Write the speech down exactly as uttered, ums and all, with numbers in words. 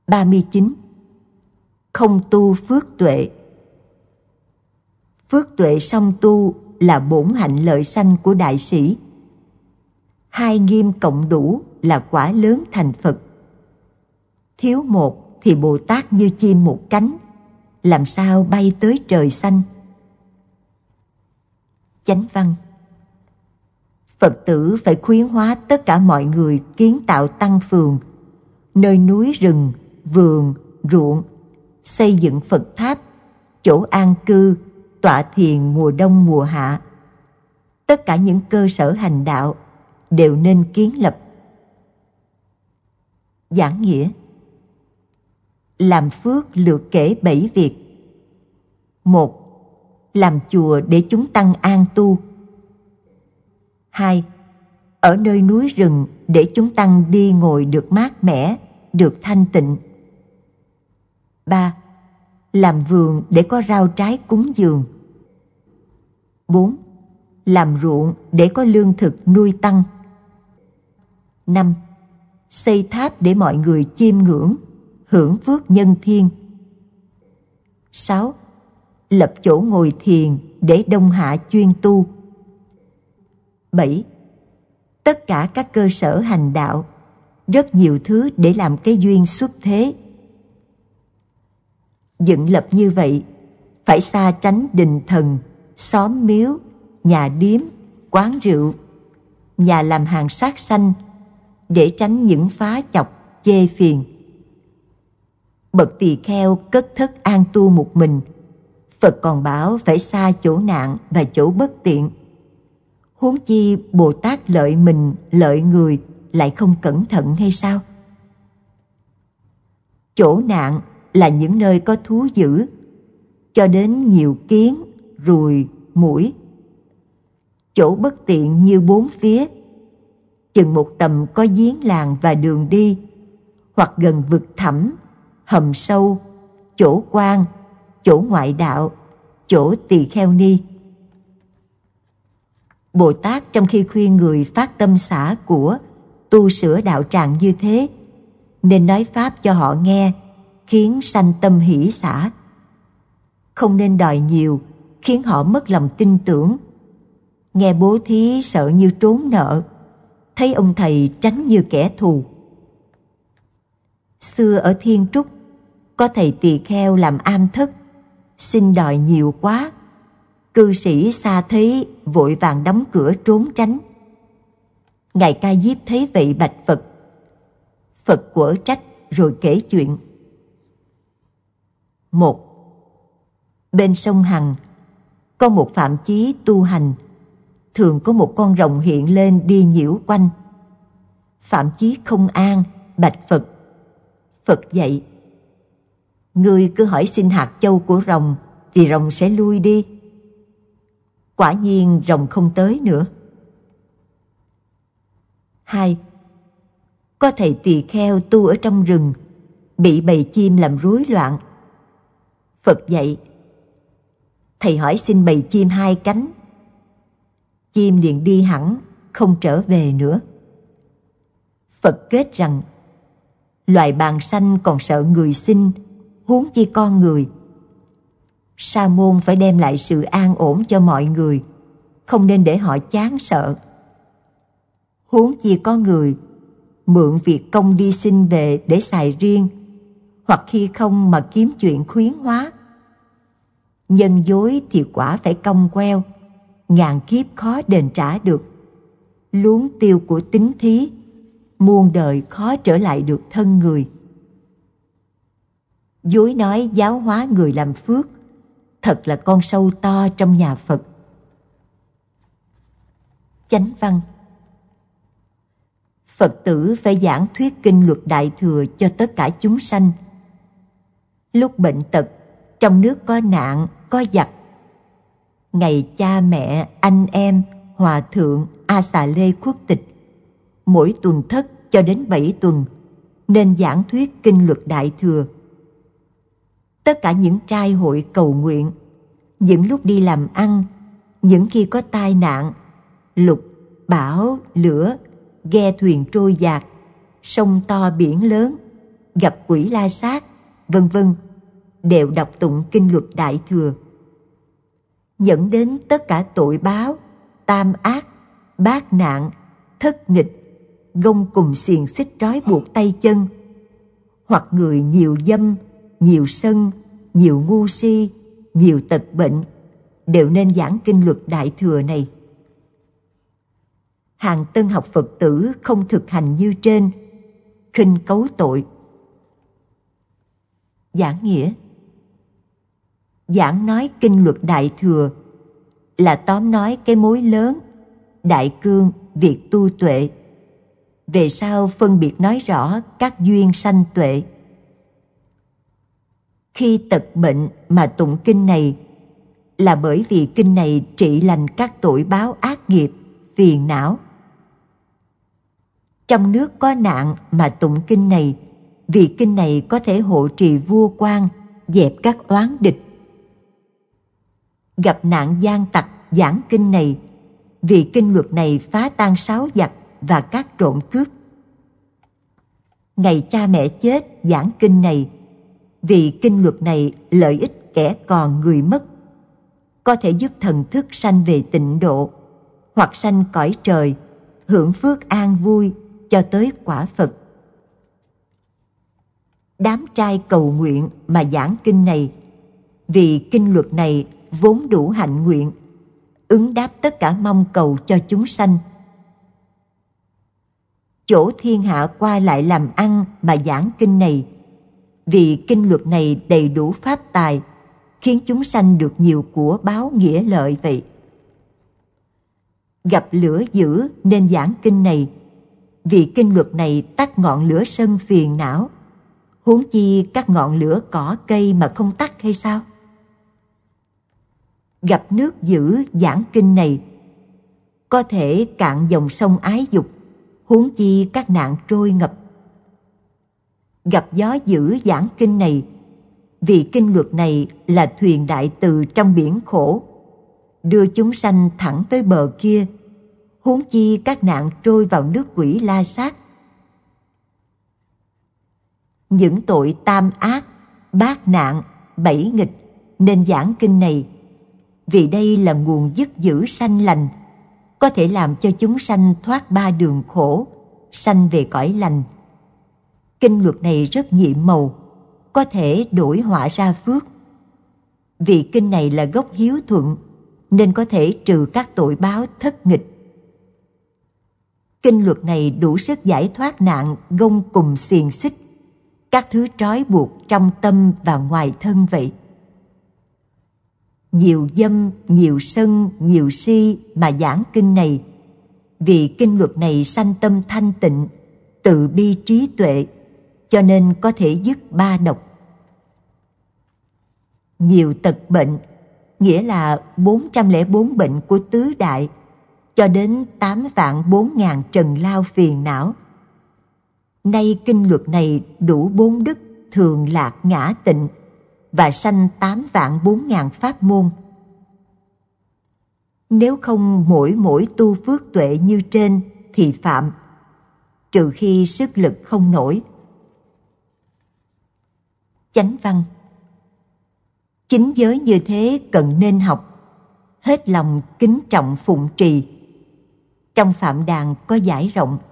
ba mươi chín. Không tu phước tuệ. Phước tuệ song tu là bổn hạnh lợi sanh của đại sĩ. Hai nghiêm cộng đủ là quả lớn thành Phật. Thiếu một thì Bồ Tát như chim một cánh, làm sao bay tới trời xanh. Chánh văn. Phật tử phải khuyến hóa tất cả mọi người kiến tạo tăng phường, nơi núi rừng, vườn, ruộng, xây dựng Phật tháp, chỗ an cư, tọa thiền mùa đông mùa hạ. Tất cả những cơ sở hành đạo đều nên kiến lập. Giảng nghĩa. Làm phước lược kể bảy việc. Một. Làm chùa để chúng tăng an tu. Hai. Ở nơi núi rừng để chúng tăng đi ngồi được mát mẻ, được thanh tịnh. Ba. Làm vườn để có rau trái cúng dường. Bốn. Làm ruộng để có lương thực nuôi tăng. Năm. Xây tháp để mọi người chiêm ngưỡng, hưởng phước nhân thiên. Sáu. Lập chỗ ngồi thiền để đông hạ chuyên tu. Bảy. Tất cả các cơ sở hành đạo, rất nhiều thứ để làm cái duyên xuất thế. Dựng lập như vậy, phải xa tránh đình thần, xóm miếu, nhà điếm, quán rượu, nhà làm hàng sát sanh, để tránh những phá chọc, chê phiền. Bậc tỳ kheo cất thất an tu một mình, Phật còn bảo phải xa chỗ nạn và chỗ bất tiện. Huống chi Bồ Tát lợi mình, lợi người lại không cẩn thận hay sao? Chỗ nạn là những nơi có thú dữ, cho đến nhiều kiến, ruồi, muỗi. Chỗ bất tiện như bốn phía, chừng một tầm có giếng làng và đường đi, hoặc gần vực thẳm, hầm sâu, chỗ quan, chỗ ngoại đạo, chỗ tỳ kheo ni. Bồ Tát trong khi khuyên người phát tâm xả của, tu sửa đạo tràng như thế, nên nói pháp cho họ nghe, khiến sanh tâm hỷ xả. Không nên đòi nhiều, khiến họ mất lòng tin tưởng. Nghe bố thí sợ như trốn nợ, thấy ông thầy tránh như kẻ thù. Xưa ở Thiên Trúc, có thầy tỳ kheo làm am thất, xin đòi nhiều quá. Cư sĩ xa thấy vội vàng đóng cửa trốn tránh. Ngài Ca Diếp thấy vậy bạch Phật. Phật quở trách rồi kể chuyện. Một. Bên sông Hằng, có một phạm chí tu hành, thường có một con rồng hiện lên đi nhiễu quanh. Phạm chí không an, bạch Phật. Phật dạy: Ngươi cứ hỏi xin hạt châu của rồng, thì rồng sẽ lui đi. Quả nhiên rồng không tới nữa. Hai. Có thầy tỳ kheo tu ở trong rừng, bị bầy chim làm rối loạn. Phật dạy: Thầy hỏi xin bầy chim hai cánh. Chim liền đi hẳn, không trở về nữa. Phật kết rằng: Loài bàng sanh còn sợ người sinh, huống chi con người. Sa môn phải đem lại sự an ổn cho mọi người, không nên để họ chán sợ. Huống chi có người mượn việc công đi xin về để xài riêng, hoặc khi không mà kiếm chuyện khuyến hóa. Nhân dối thì quả phải cong queo, ngàn kiếp khó đền trả được. Luống tiêu của tín thí, muôn đời khó trở lại được thân người. Dối nói giáo hóa người làm phước, thật là con sâu to trong nhà Phật. Chánh văn. Phật tử phải giảng thuyết kinh luật Đại Thừa cho tất cả chúng sanh. Lúc bệnh tật, trong nước có nạn, có giặc, ngày cha mẹ, anh em, hòa thượng, A Xà Lê khuất tịch, mỗi tuần thất cho đến bảy tuần, nên giảng thuyết kinh luật Đại Thừa. Tất cả những trai hội cầu nguyện, những lúc đi làm ăn, những khi có tai nạn, lục, bão, lửa, ghe thuyền trôi dạt, sông to biển lớn, gặp quỷ la sát, vân vân đều đọc tụng kinh luật Đại Thừa, dẫn đến tất cả tội báo, tam ác, bát nạn, thất nghịch, gông cùm xiềng xích trói buộc tay chân, hoặc người nhiều dâm, nhiều sân, nhiều ngu si, nhiều tật bệnh, đều nên giảng kinh luật Đại Thừa này. Hàng tân học Phật tử không thực hành như trên, khinh cấu tội. Giảng nghĩa: giảng nói kinh luật Đại Thừa là tóm nói cái mối lớn, đại cương việc tu tuệ. Về sau phân biệt nói rõ các duyên sanh tuệ. Khi tật bệnh mà tụng kinh này là bởi vì kinh này trị lành các tội báo ác nghiệp, phiền não. Trong nước có nạn mà tụng kinh này, vì kinh này có thể hộ trì vua quan, dẹp các oán địch. Gặp nạn gian tặc giảng kinh này, vì kinh luật này phá tan sáu giặc và các trộm cướp. Ngày cha mẹ chết giảng kinh này, vì kinh luật này lợi ích kẻ còn người mất, có thể giúp thần thức sanh về tịnh độ, hoặc sanh cõi trời, hưởng phước an vui cho tới quả Phật. Đám trai cầu nguyện mà giảng kinh này, vì kinh luật này vốn đủ hạnh nguyện, ứng đáp tất cả mong cầu cho chúng sanh. Chỗ thiên hạ qua lại làm ăn mà giảng kinh này, vì kinh luật này đầy đủ pháp tài, khiến chúng sanh được nhiều của báo nghĩa lợi vậy. Gặp lửa dữ nên giảng kinh này, vì kinh luật này tắt ngọn lửa sân phiền não, huống chi các ngọn lửa cỏ cây mà không tắt hay sao? Gặp nước dữ giảng kinh này, có thể cạn dòng sông ái dục, huống chi các nạn trôi ngập. Gặp gió dữ giảng kinh này, vì kinh luật này là thuyền đại từ trong biển khổ, đưa chúng sanh thẳng tới bờ kia, huống chi các nạn trôi vào nước quỷ la sát. Những tội tam ác, bát nạn, bảy nghịch nên giảng kinh này, vì đây là nguồn dứt dữ sanh lành, có thể làm cho chúng sanh thoát ba đường khổ, sanh về cõi lành. Kinh luật này rất nhiệm màu, có thể đổi họa ra phước. Vì kinh này là gốc hiếu thuận, nên có thể trừ các tội báo thất nghịch. Kinh luật này đủ sức giải thoát nạn gông cùm xiềng xích, các thứ trói buộc trong tâm và ngoài thân vậy. Nhiều dâm, nhiều sân, nhiều si mà giảng kinh này, vì kinh luật này sanh tâm thanh tịnh, từ bi trí tuệ, cho nên có thể dứt ba độc. Nhiều tật bệnh, nghĩa là bốn trăm lẻ bốn bệnh của tứ đại, cho đến tám vạn bốn ngàn trần lao phiền não. Nay kinh luật này đủ bốn đức thường lạc ngã tịnh, và sanh tám vạn bốn ngàn pháp môn. Nếu không mỗi mỗi tu phước tuệ như trên thì phạm, trừ khi sức lực không nổi. Chánh văn: chính giới như thế cần nên học, hết lòng kính trọng phụng trì. Trong Phạm Đàn có giải rộng: